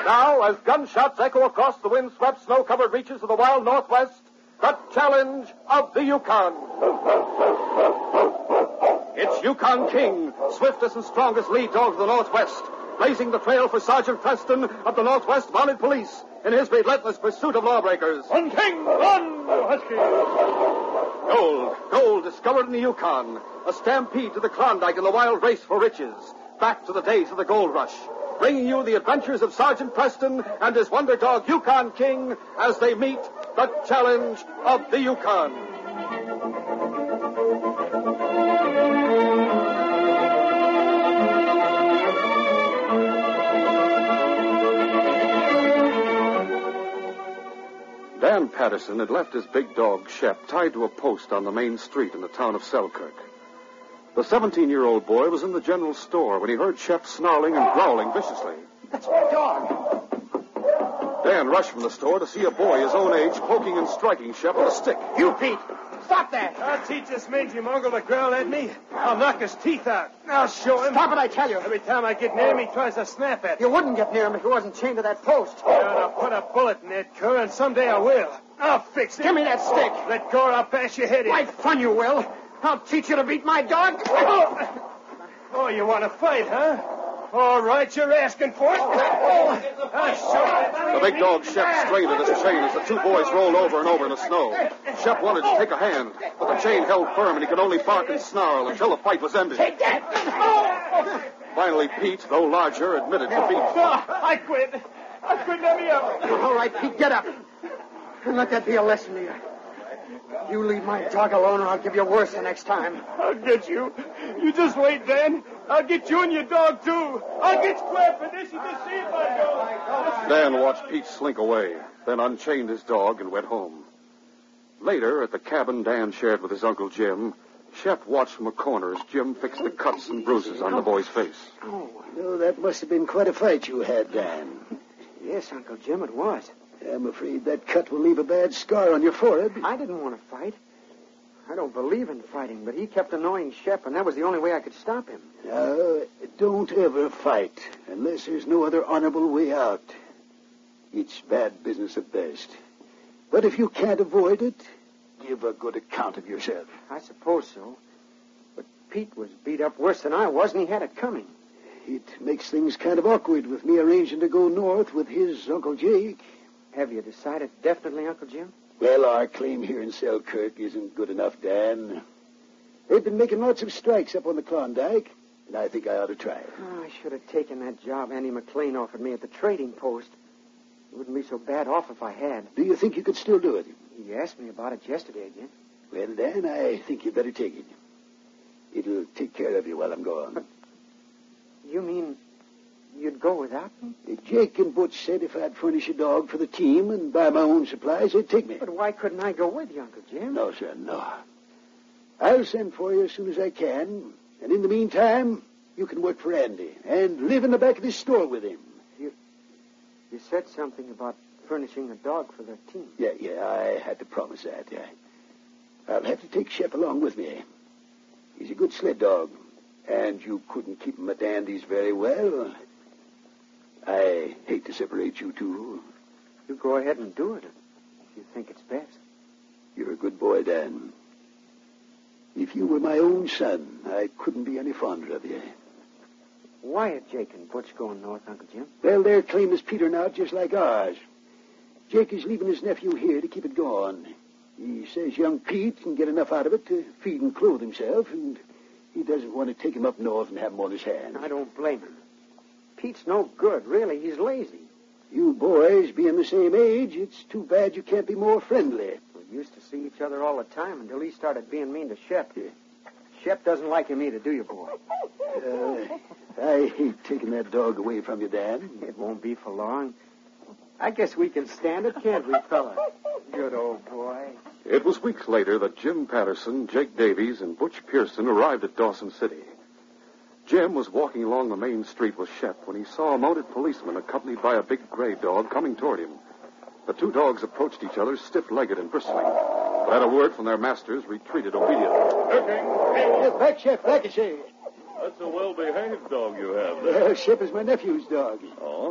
Now, as gunshots echo across the wind-swept, snow-covered reaches of the wild Northwest, the challenge of the Yukon. It's Yukon King, swiftest and strongest lead dog of the Northwest, blazing the trail for Sergeant Preston of the Northwest Mounted Police in his relentless pursuit of lawbreakers. Run, King! Run, you husky! Gold discovered in the Yukon. A stampede to the Klondike in the wild race for riches. Back to the days of the gold rush. Bringing you the adventures of Sergeant Preston and his wonder dog Yukon King as they meet the challenge of the Yukon. Dan Patterson had left his big dog, Shep, tied to a post on the main street in the town of Selkirk. The 17-year-old boy was in the general store when he heard Shep snarling and growling viciously. That's my dog. Dan rushed from the store to see a boy his own age poking and striking Shep with a stick. You, Pete! Stop that! I'll teach this mangy mongrel to growl at me. I'll knock his teeth out. I'll show him. Stop it, I tell you. Every time I get near him, he tries to snap at me. You wouldn't get near him if he wasn't chained to that post. I'll put a bullet in that cur, and someday I will. I'll fix it. Give me that stick. Let go or I'll bash your head in. Why, fun you will. I'll teach you to beat my dog. Oh, you want to fight, huh? All right, you're asking for it. The big dog Shep strained at his chain as the two boys rolled over and over in the snow. Shep wanted to take a hand, but the chain held firm and he could only bark and snarl until the fight was ended. Take that. Finally, Pete, though larger, admitted defeat. I quit. Let me up. All right, Pete, get up. And let that be a lesson to you. You leave my dog alone or I'll give you worse the next time. I'll get you. You just wait, Dan. I'll get you and your dog, too. I'll get square for this. You just see if I go. Dan watched Pete slink away, then unchained his dog and went home. Later, at the cabin Dan shared with his Uncle Jim, Shep watched from a corner as Jim fixed the cuts and bruises on the boy's face. Oh, that must have been quite a fight you had, Dan. Yes, Uncle Jim, it was. I'm afraid that cut will leave a bad scar on your forehead. I didn't want to fight. I don't believe in fighting, but he kept annoying Shep, and that was the only way I could stop him. No, don't ever fight unless there's no other honorable way out. It's bad business at best. But if you can't avoid it, give a good account of yourself. I suppose so. But Pete was beat up worse than I was, and he had it coming. It makes things kind of awkward with me arranging to go north with his Uncle Jake. Have you decided definitely, Uncle Jim? Well, our claim here in Selkirk isn't good enough, Dan. They've been making lots of strikes up on the Klondike, and I think I ought to try it. Oh, I should have taken that job Andy McLean offered me at the trading post. It wouldn't be so bad off if I had. Do you think you could still do it? He asked me about it yesterday again. Well, Dan, I think you better take it. It'll take care of you while I'm gone. But you mean you'd go without me? Jake and Butch said if I'd furnish a dog for the team and buy my own supplies, they'd take me. But why couldn't I go with you, Uncle Jim? No, son, no. I'll send for you as soon as I can. And in the meantime, you can work for Andy and live in the back of this store with him. You said something about furnishing a dog for the team. Yeah, I had to promise that. I'll have to take Shep along with me. He's a good sled dog, and you couldn't keep him at Andy's very well. I hate to separate you two. You go ahead and do it if you think it's best. You're a good boy, Dan. If you were my own son, I couldn't be any fonder of you. Why are Jake and Butch going north, Uncle Jim? Well, their claim is petered out just like ours. Jake is leaving his nephew here to keep it going. He says young Pete can get enough out of it to feed and clothe himself, and he doesn't want to take him up north and have him on his hands. I don't blame him. Pete's no good, really. He's lazy. You boys being the same age, it's too bad you can't be more friendly. We used to see each other all the time until he started being mean to Shep. Yeah. Shep doesn't like him either, do you, boy? I hate taking that dog away from you, Dan. It won't be for long. I guess we can stand it, can't we, fella? Good old boy. It was weeks later that Jim Patterson, Jake Davies, and Butch Pearson arrived at Dawson City. Jim was walking along the main street with Shep when he saw a mounted policeman accompanied by a big gray dog coming toward him. The two dogs approached each other stiff-legged and bristling, but at a word from their masters, retreated obediently. Okay. Back, Shep, back, I say. That's a well-behaved dog you have there. Shep is my nephew's dog. Oh?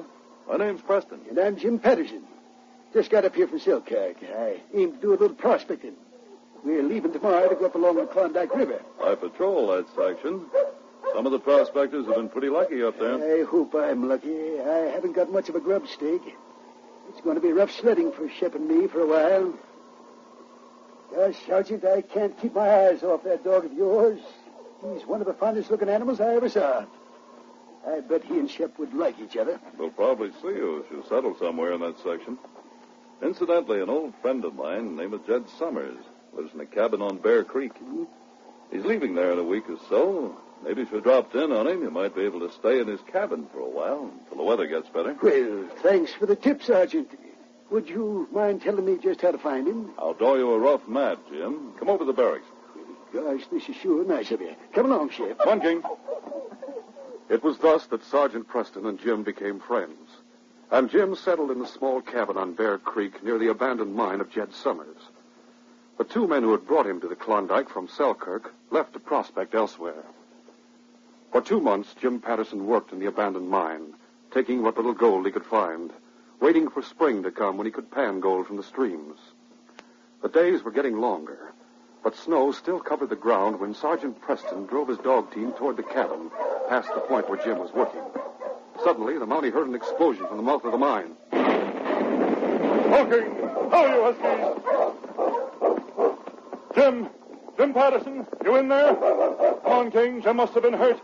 My name's Preston. And I'm Jim Patterson. Just got up here from Selkirk. I aim to do a little prospecting. We're leaving tomorrow to go up along the Klondike River. I patrol that section. Some of the prospectors have been pretty lucky up there. I hope I'm lucky. I haven't got much of a grub stake. It's going to be rough sledding for Shep and me for a while. Gosh, Sergeant, I can't keep my eyes off that dog of yours. He's one of the finest-looking animals I ever saw. I bet he and Shep would like each other. We'll probably see you if you settle somewhere in that section. Incidentally, an old friend of mine named Jed Summers lives in a cabin on Bear Creek. He's leaving there in a week or so. Maybe if you dropped in on him, you might be able to stay in his cabin for a while until the weather gets better. Well, thanks for the tip, Sergeant. Would you mind telling me just how to find him? I'll draw you a rough map, Jim. Come over to the barracks. Gosh, this is sure nice of you. Come along, Shep. Come on, King. It was thus that Sergeant Preston and Jim became friends. And Jim settled in a small cabin on Bear Creek near the abandoned mine of Jed Summers. The two men who had brought him to the Klondike from Selkirk left to prospect elsewhere. For 2 months, Jim Patterson worked in the abandoned mine, taking what little gold he could find, waiting for spring to come when he could pan gold from the streams. The days were getting longer, but snow still covered the ground when Sergeant Preston drove his dog team toward the cabin, past the point where Jim was working. Suddenly, the Mountie heard an explosion from the mouth of the mine. Honking! How are you, Huskies? Jim Patterson, you in there? Come on, King. Jim must have been hurt.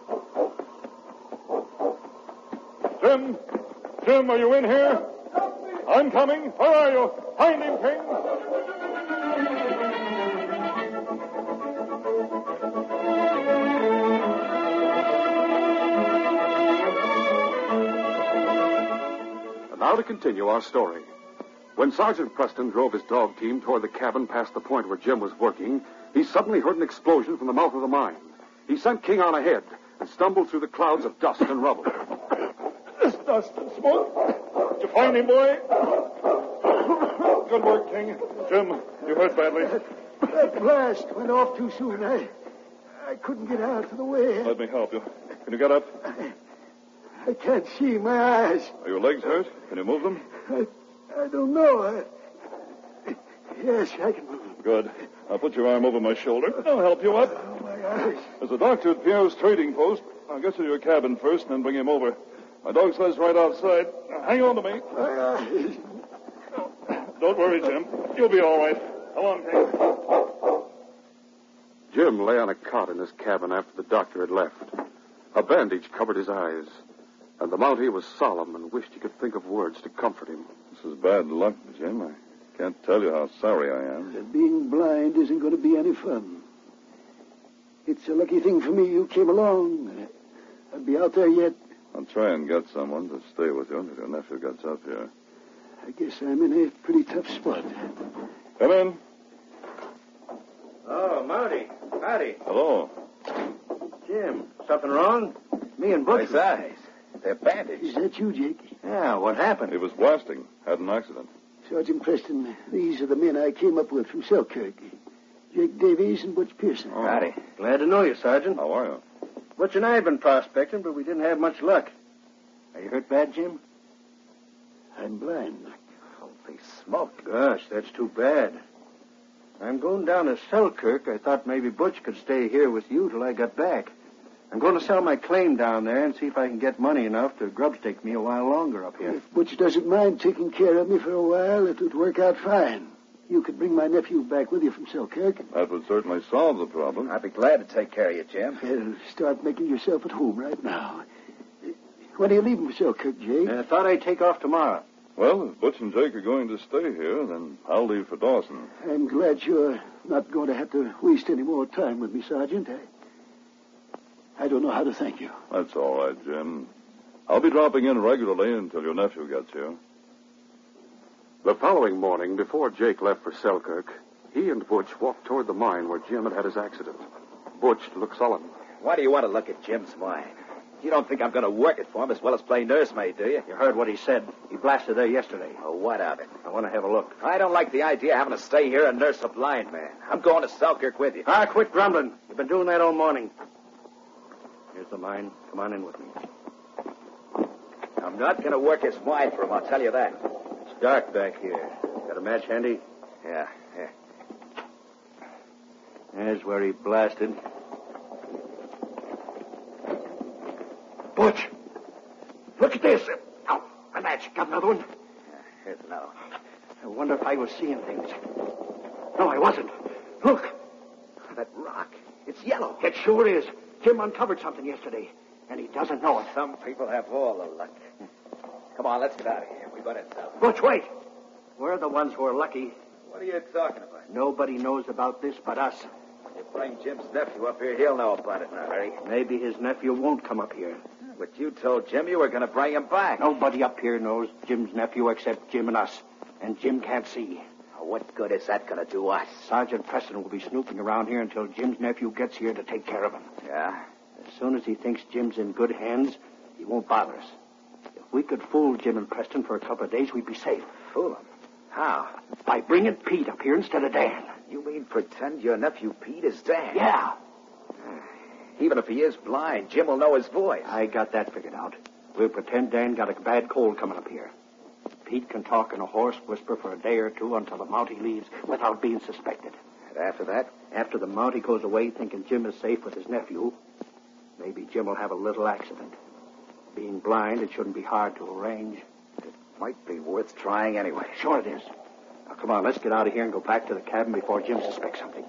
Jim, are you in here? I'm coming. Where are you? Find him, King. And now to continue our story. When Sergeant Preston drove his dog team toward the cabin past the point where Jim was working, he suddenly heard an explosion from the mouth of the mine. He sent King on ahead and stumbled through the clouds of dust and rubble. This dust and smoke. Did you find him, boy? Good work, King. Jim, you hurt badly. That blast went off too soon. I couldn't get out of the way. Let me help you. Can you get up? I can't see. My eyes. Are your legs hurt? Can you move them? I don't know. Yes, I can move them. Good. I'll put your arm over my shoulder. I'll help you up. Oh, my eyes. There's a doctor at Pierre's trading post. I'll get you to your cabin first and then bring him over. My dog sled's right outside. Now, hang on to me. My eyes. Don't worry, Jim. You'll be all right. Come on, King. Jim lay on a cot in his cabin after the doctor had left. A bandage covered his eyes, and the Mountie was solemn and wished he could think of words to comfort him. This is bad luck, Jim. I can't tell you how sorry I am. Being blind isn't going to be any fun. It's a lucky thing for me you came along. I'll be out there yet. I'll try and get someone to stay with you until your nephew gets up here. I guess I'm in a pretty tough spot. Come in. Oh, Mountie. Howdy. Hello. Jim, something wrong? Me and Butch. My eyes. They're bandaged. Is that you, Jake? Yeah, what happened? He was blasting. Had an accident. Sergeant Preston, these are the men I came up with from Selkirk. Jake Davies and Butch Pearson. Oh. Howdy. Glad to know you, Sergeant. How are you? Butch and I have been prospecting, but we didn't have much luck. Are you hurt bad, Jim? I'm blind. Holy smoke. Gosh, that's too bad. I'm going down to Selkirk. I thought maybe Butch could stay here with you till I got back. I'm going to sell my claim down there and see if I can get money enough to grubstake me a while longer up here. If Butch doesn't mind taking care of me for a while, it would work out fine. You could bring my nephew back with you from Selkirk. That would certainly solve the problem. I'd be glad to take care of you, Jim. Well, start making yourself at home right now. When are you leaving for Selkirk, Jake? I thought I'd take off tomorrow. Well, if Butch and Jake are going to stay here, then I'll leave for Dawson. I'm glad you're not going to have to waste any more time with me, Sergeant. I don't know how to thank you. That's all right, Jim. I'll be dropping in regularly until your nephew gets here. The following morning, before Jake left for Selkirk, he and Butch walked toward the mine where Jim had had his accident. Butch looked sullen. Why do you want to look at Jim's mine? You don't think I'm going to work it for him as well as play nursemaid, do you? You heard what he said. He blasted there yesterday. Oh, what of it? I want to have a look. I don't like the idea of having to stay here and nurse a blind man. I'm going to Selkirk with you. Quit grumbling. You've been doing that all morning. Here's the mine. Come on in with me. I'm not going to work his mind for him, I'll tell you that. It's dark back here. Got a match handy? Yeah. There's where he blasted. Butch! Look at this. Oh, a match. Got another one? Here's another one. I wonder if I was seeing things. No, I wasn't. Look. That rock. It's yellow. It sure is. Jim uncovered something yesterday, and he doesn't know it. Some people have all the luck. Come on, let's get out of here. We better tell them. Butch, wait. We're the ones who are lucky. What are you talking about? Nobody knows about this but us. You bring Jim's nephew up here, he'll know about it in a hurry. Maybe his nephew won't come up here. But you told Jim you were going to bring him back. Nobody up here knows Jim's nephew except Jim and us. And Jim can't see. What good is that going to do us? Sergeant Preston will be snooping around here until Jim's nephew gets here to take care of him. Yeah? As soon as he thinks Jim's in good hands, he won't bother us. If we could fool Jim and Preston for a couple of days, we'd be safe. Fool him? How? By bringing Pete up here instead of Dan. You mean pretend your nephew Pete is Dan? Yeah. Even if he is blind, Jim will know his voice. I got that figured out. We'll pretend Dan got a bad cold coming up here. Pete can talk in a hoarse whisper for a day or two until the Mountie leaves without being suspected. And after that? After the Mountie goes away thinking Jim is safe with his nephew, maybe Jim will have a little accident. Being blind, it shouldn't be hard to arrange. It might be worth trying anyway. Sure it is. Now, come on, let's get out of here and go back to the cabin before Jim suspects something.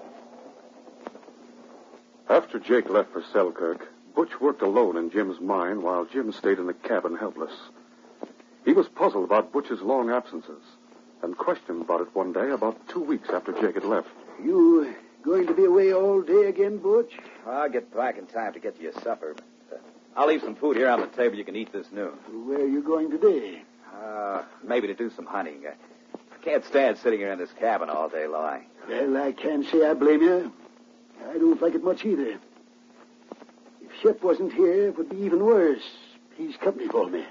After Jake left for Selkirk, Butch worked alone in Jim's mine while Jim stayed in the cabin helpless. He was puzzled about Butch's long absences and questioned about it one day about 2 weeks after Jake had left. You going to be away all day again, Butch? I'll get back in time to get you your supper. But, I'll leave some food here on the table you can eat this noon. Where are you going today? Maybe to do some hunting. I can't stand sitting here in this cabin all day long. Well, I can't say I blame you. I don't like it much either. If Shep wasn't here, it would be even worse. He's company for me.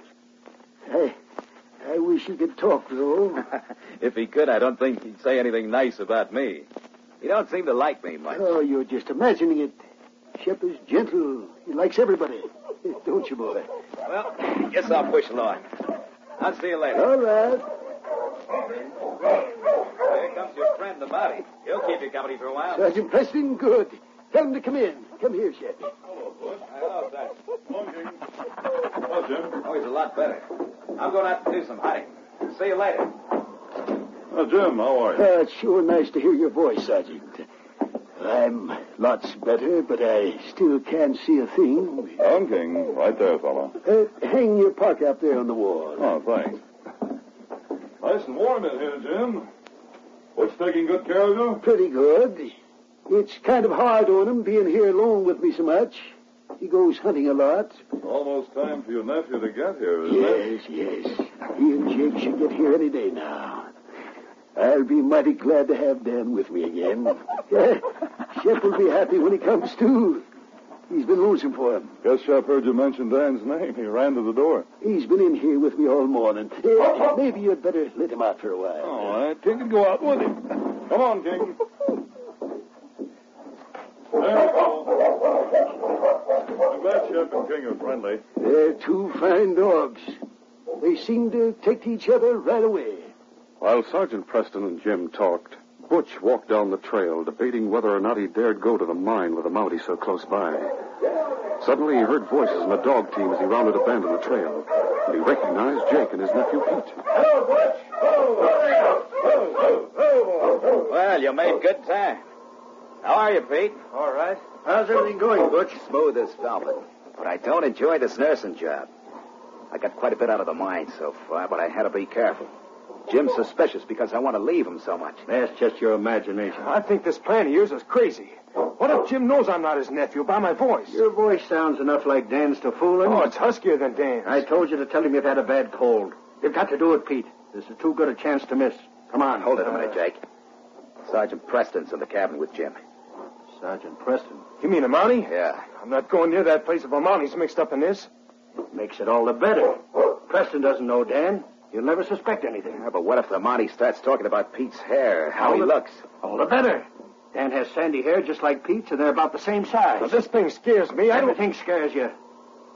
I wish he could talk, though. If he could, I don't think he'd say anything nice about me. He don't seem to like me much. Oh, you're just imagining it. Shep is gentle. He likes everybody. Don't you, boy? Well, guess I'll push along. I'll see you later. All right. Here comes your friend, the Mountie. He'll keep you company for a while. Sergeant Preston, good. Tell him to come in. Come here, Shep. Hello, Butch. Hello, Sergeant. Hello, King. Hello, Jim. Oh, he's a lot better. I'm going out to do some hunting. See you later. Oh, Jim, how are you? It's sure nice to hear your voice, Sergeant. I'm lots better, but I still can't see a thing. I'm King. Right there, fella. Hang your parka up there on the wall. Oh, thanks. Nice and warm in here, Jim. Butch taking good care of you? Pretty good. It's kind of hard on him being here alone with me so much. He goes hunting a lot. Almost time for your nephew to get here, isn't it? Yes. He and Jake should get here any day now. I'll be mighty glad to have Dan with me again. Shep will be happy when he comes, too. He's been losing for him. Guess Shep heard you mention Dan's name. He ran to the door. He's been in here with me all morning. Maybe you'd better let him out for a while. All right, King can go out with him. Come on, King. There we go. I'm glad Shep and King are friendly. They're two fine dogs. They seem to take to each other right away. While Sergeant Preston and Jim talked, Butch walked down the trail, debating whether or not he dared go to the mine with the Mountie so close by. Suddenly, he heard voices in the dog team as he rounded a bend in the trail. And he recognized Jake and his nephew Pete. Hello, Butch. Well, you made good time. How are you, Pete? All right. How's everything going, Butch? Smooth as velvet. But I don't enjoy this nursing job. I got quite a bit out of the mine so far, but I had to be careful. Jim's suspicious because I want to leave him so much. That's just your imagination. I think this plan of yours is crazy. What if Jim knows I'm not his nephew by my voice? Your voice sounds enough like Dan's to fool him. Oh, it's huskier than Dan's. I told you to tell him you've had a bad cold. You've got to do it, Pete. This is too good a chance to miss. Come on. Hold it a minute, Jake. Sergeant Preston's in the cabin with Jim. Sergeant Preston. You mean a Mountie? Yeah. I'm not going near that place if a Mountie's mixed up in this. Makes it all the better. Preston doesn't know Dan. You'll never suspect anything. Yeah, but what if the Mountie starts talking about Pete's hair, how he looks? All the better. Dan has sandy hair just like Pete's, and they're about the same size. Well, this thing scares me. Everything scares you.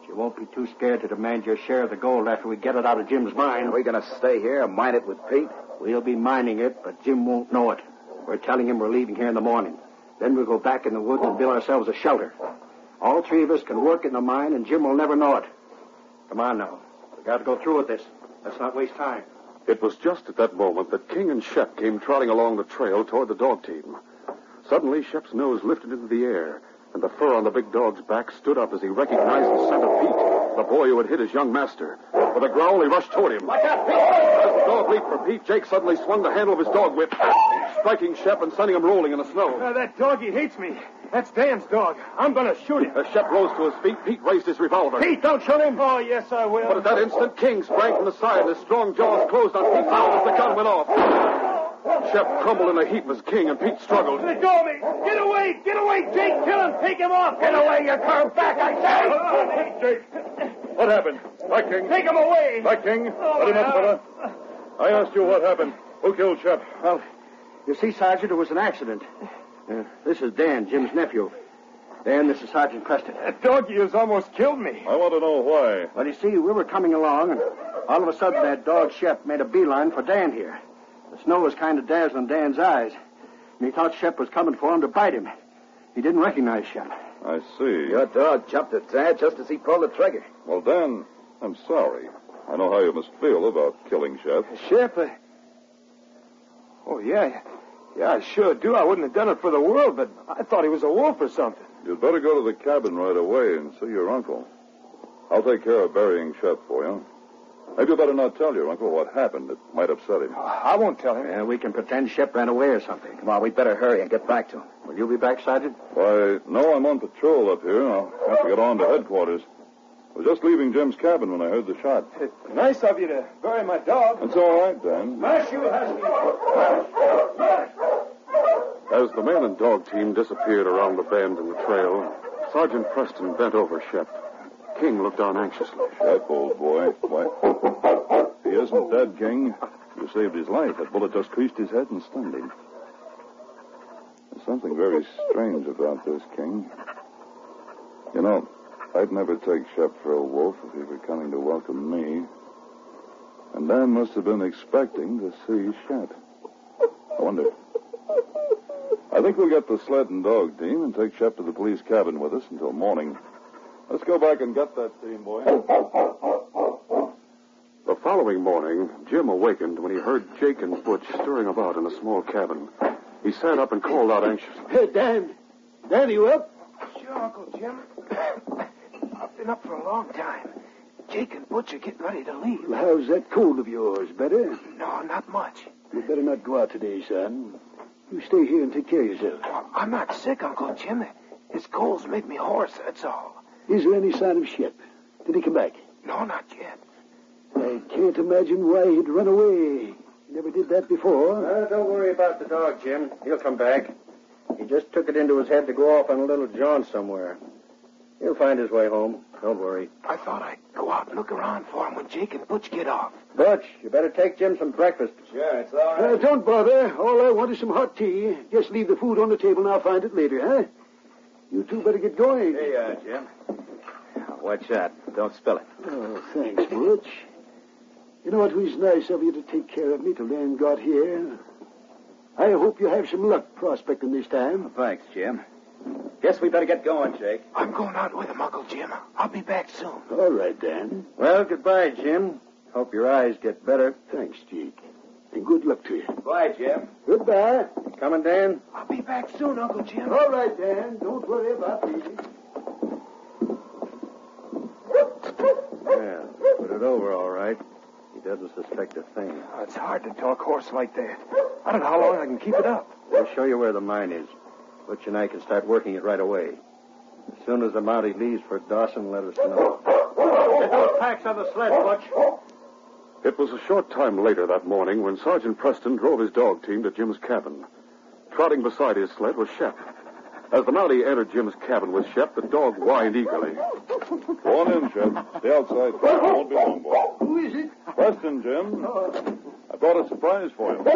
you won't be too scared to demand your share of the gold after we get it out of Jim's mine. Are we going to stay here and mine it with Pete? We'll be mining it, but Jim won't know it. We're telling him we're leaving here in the morning. Then we'll go back in the woods and build ourselves a shelter. All three of us can work in the mine, and Jim will never know it. Come on now. We've got to go through with this. Let's not waste time. It was just at that moment that King and Shep came trotting along the trail toward the dog team. Suddenly, Shep's nose lifted into the air, and the fur on the big dog's back stood up as he recognized the scent of Pete, the boy who had hit his young master. With a growl, he rushed toward him. Watch out, Pete! As the dog leaped for Pete, Jake suddenly swung the handle of his dog whip, striking Shep and sending him rolling in the snow. That doggy hates me. That's Dan's dog. I'm going to shoot him. As Shep rose to his feet, Pete raised his revolver. Pete, don't shoot him. Oh, yes, I will. But at that instant, King sprang from the side, and his strong jaws closed on Pete's mouth as the gun went off. Shep crumbled in a heap as King and Pete struggled. Let go of me. Get away. Get away, Jake. Kill him. Take him off. Get away, you cur back, I say. Jake, what happened? Back, King. Take him away. Back, King. Let him up, fella. I asked you what happened. Who killed Shep? Well, you see, Sergeant, it was an accident. This is Dan, Jim's nephew. Dan, this is Sergeant Preston. That doggy has almost killed me. I want to know why. Well, you see, we were coming along, and all of a sudden that dog Shep made a beeline for Dan here. The snow was kind of dazzling Dan's eyes, and he thought Shep was coming for him to bite him. He didn't recognize Shep. I see. Your dog jumped at Dad just as he pulled the trigger. Well, Dan, I'm sorry. I know how you must feel about killing Shep. Shep? Oh, yeah. Yeah, I sure do. I wouldn't have done it for the world, but I thought he was a wolf or something. You'd better go to the cabin right away and see your uncle. I'll take care of burying Shep for you. Maybe you better not tell your uncle what happened. It might upset him. I won't tell him. Yeah, we can pretend Shep ran away or something. Come on, we'd better hurry and get back to him. Will you be back, Sergeant? Why, no, I'm on patrol up here. I'll have to get on to headquarters. I was just leaving Jim's cabin when I heard the shot. It's nice of you to bury my dog. It's all right, Dan. Mash you, Husky. As the man and dog team disappeared around the bend in the trail, Sergeant Preston bent over Shep. King looked on anxiously. Shep, old boy. Why, he isn't dead, King. You saved his life. That bullet just creased his head and stunned him. There's something very strange about this, King. You know, I'd never take Shep for a wolf if he were coming to welcome me. And Dan must have been expecting to see Shep. I wonder. I think we'll get the sled and dog team and take Shep to the police cabin with us until morning. Let's go back and get that team, boy. The following morning, Jim awakened when he heard Jake and Butch stirring about in a small cabin. He sat up and called out anxiously. Hey, Dan. Dan, you up? Sure, Uncle Jim. I've been up for a long time. Jake and Butch are getting ready to leave. Well, how's that cold of yours? Better? No, not much. You better not go out today, son. You stay here and take care of yourself. Well, I'm not sick, Uncle Jim. His colds make me hoarse, that's all. Is there any sign of Shep? Did he come back? No, not yet. I can't imagine why he'd run away. He never did that before. Don't worry about the dog, Jim. He'll come back. He just took it into his head to go off on a little jaunt somewhere. He'll find his way home. Don't worry. I thought I'd go out and look around for him when Jake and Butch get off. Butch, you better take Jim some breakfast. Sure, it's all right. Don't bother. All I want is some hot tea. Just leave the food on the table and I'll find it later, huh? You two better get going. Here you are, Jim. Watch out. Don't spill it. Oh, thanks, Butch. You know, it was nice of you to take care of me till Dan got here. I hope you have some luck prospecting this time. Thanks, Jim. Guess we better get going, Jake. I'm going out with him, Uncle Jim. I'll be back soon. All right, Dan. Well, goodbye, Jim. Hope your eyes get better. Thanks, Jake. And good luck to you. Bye, Jim. Goodbye. Coming, Dan? I'll be back soon, Uncle Jim. All right, Dan. Don't worry about me. Yeah, put it over all right. He doesn't suspect a thing. Oh, it's hard to talk hoarse like that. I don't know how long I can keep it up. We'll show you where the mine is. Butch and I can start working it right away. As soon as the Mountie leaves for Dawson, let us know. Get those packs on the sled, Butch. It was a short time later that morning when Sergeant Preston drove his dog team to Jim's cabin. Trotting beside his sled was Shep. As the Mountie entered Jim's cabin with Shep, the dog whined eagerly. Go on in, Shep. Stay outside. It won't be long, boy. Who is it? Preston, Jim. I brought a surprise for you.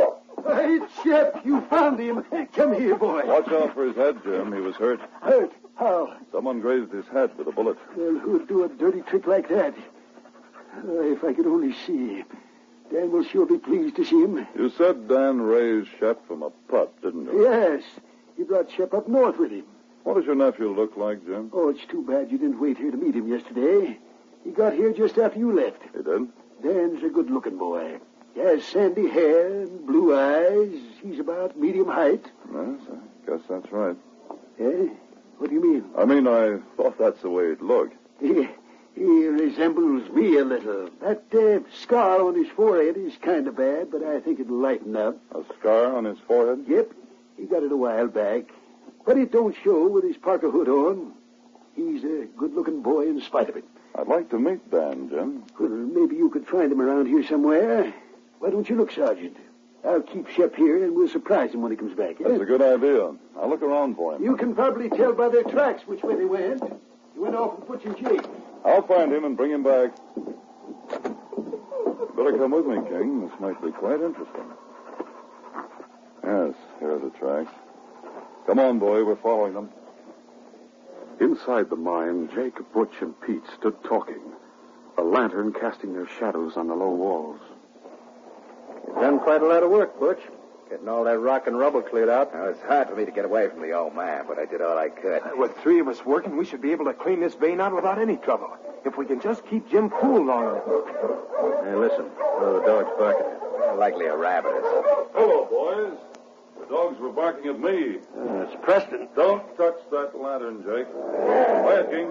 It's Shep. You found him. Come here, boy. Watch out for his head, Jim. He was hurt. Hurt? How? Someone grazed his hat with a bullet. Well, who'd do a dirty trick like that? If I could only see him. Dan will sure be pleased to see him. You said Dan raised Shep from a pup, didn't you? Yes. He brought Shep up north with him. What does your nephew look like, Jim? Oh, it's too bad you didn't wait here to meet him yesterday. He got here just after you left. He did? Dan's a good-looking boy. He has sandy hair and blue eyes. He's about medium height. Yes, I guess that's right. Eh? What do you mean? I mean, I thought that's the way it looked. He resembles me a little. That scar on his forehead is kind of bad, but I think it'll lighten up. A scar on his forehead? Yep. He got it a while back. But it don't show with his parka hood on. He's a good-looking boy in spite of it. I'd like to meet Dan, Jim. Well, maybe you could find him around here somewhere. Why don't you look, Sergeant? I'll keep Shep here, and we'll surprise him when he comes back. That's a good idea. I'll look around for him. You can probably tell by their tracks which way they went. He went off with Butch and Jake. I'll find him and bring him back. Better come with me, King. This might be quite interesting. Yes, here are the tracks. Come on, boy. We're following them. Inside the mine, Jake, Butch, and Pete stood talking, a lantern casting their shadows on the low walls. You've done quite a lot of work, Butch. Getting all that rock and rubble cleared out. Now, it's hard for me to get away from the old man, but I did all I could. With three of us working, we should be able to clean this vein out without any trouble. If we can just keep Jim cool long enough. Hey, listen. The dog's barking. Likely a rabbit or something. Hello, boys. The dogs were barking at me. It's Preston. Don't touch that lantern, Jake. Quiet, King.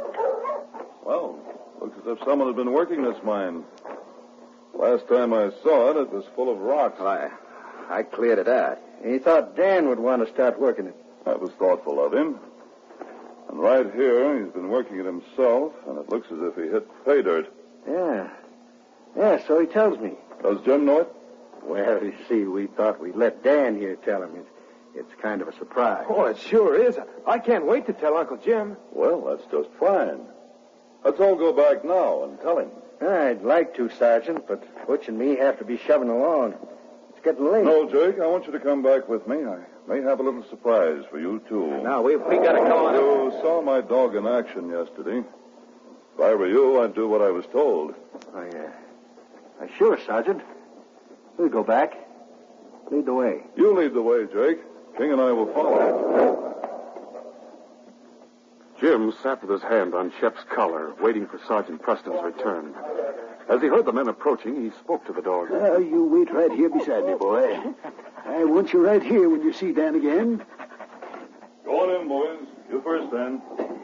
Well, looks as if someone had been working this mine. Last time I saw it, it was full of rocks. Well, I cleared it out. He thought Dan would want to start working it. That was thoughtful of him. And right here, he's been working it himself, and it looks as if he hit pay dirt. Yeah. Yeah, so he tells me. Does Jim know it? Well, you see, we thought we'd let Dan here tell him. It's kind of a surprise. Oh, it sure is. I can't wait to tell Uncle Jim. Well, that's just fine. Let's all go back now and tell him. I'd like to, Sergeant, but Butch and me have to be shoving along. It's getting late. No, Jake, I want you to come back with me. I may have a little surprise for you, too. No, we got to go on. You saw my dog in action yesterday. If I were you, I'd do what I was told. Sure, Sergeant. We'll go back. Lead the way. You lead the way, Jake. King and I will follow. Jim sat with his hand on Shep's collar, waiting for Sergeant Preston's return. As he heard the men approaching, he spoke to the dog. You wait right here beside me, boy. I want you right here when you see Dan again. Go on in, boys. You first, then.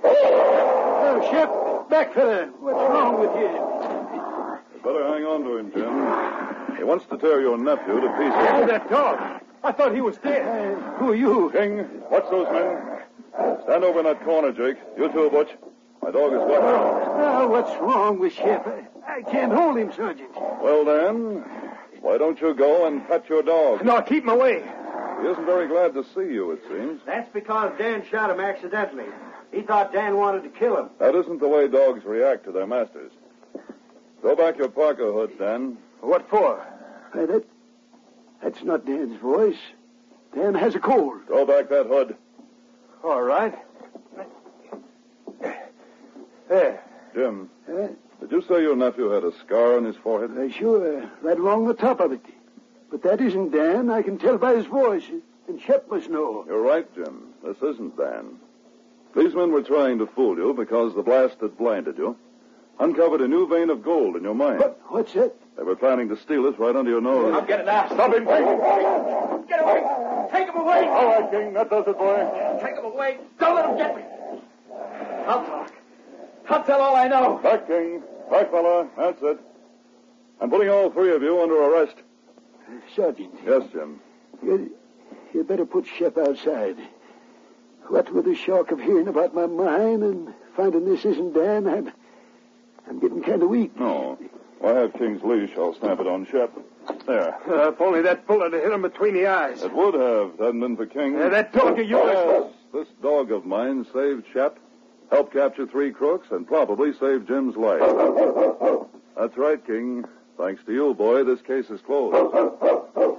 Oh, Shep, back, fella. What's wrong with you? You better hang on to him, Jim. He wants to tear your nephew to pieces. Oh, that dog. I thought he was dead. Who are you? King, watch those men. Stand over in that corner, Jake. You too, Butch. My dog is wet. Oh, what's wrong with Shep? I can't hold him, Sergeant. Well, Dan, why don't you go and pet your dog? No, keep him away. He isn't very glad to see you, it seems. That's because Dan shot him accidentally. He thought Dan wanted to kill him. That isn't the way dogs react to their masters. Throw back your parka hood, Dan. What for? That's not Dan's voice. Dan has a cold. Throw back that hood. All right. There. Jim, did you say your nephew had a scar on his forehead? Sure, right along the top of it. But that isn't Dan. I can tell by his voice. And Shep must know. You're right, Jim. This isn't Dan. These men were trying to fool you because the blast that blinded you uncovered a new vein of gold in your mind. What's that? They were planning to steal it right under your nose. I'll get it now. Stop him, King. Get away. Take him away. All right, King. That does it, boy. Take him away. Don't let him get me. I'll talk. I'll tell all I know. Back, King. Back, fella. That's it. I'm putting all three of you under arrest. Sergeant. Yes, Jim. You better put Shep outside. What with the shock of hearing about my mine and finding this isn't Dan, I'm getting kind of weak. No. Well, I have King's leash. I'll snap it on Shep. There. If only that bullet had hit him between the eyes. It would have, if it hadn't been for King. That dog of yours. Yes, this dog of mine saved Shep, helped capture 3 crooks, and probably saved Jim's life. That's right, King. Thanks to you, boy, this case is closed.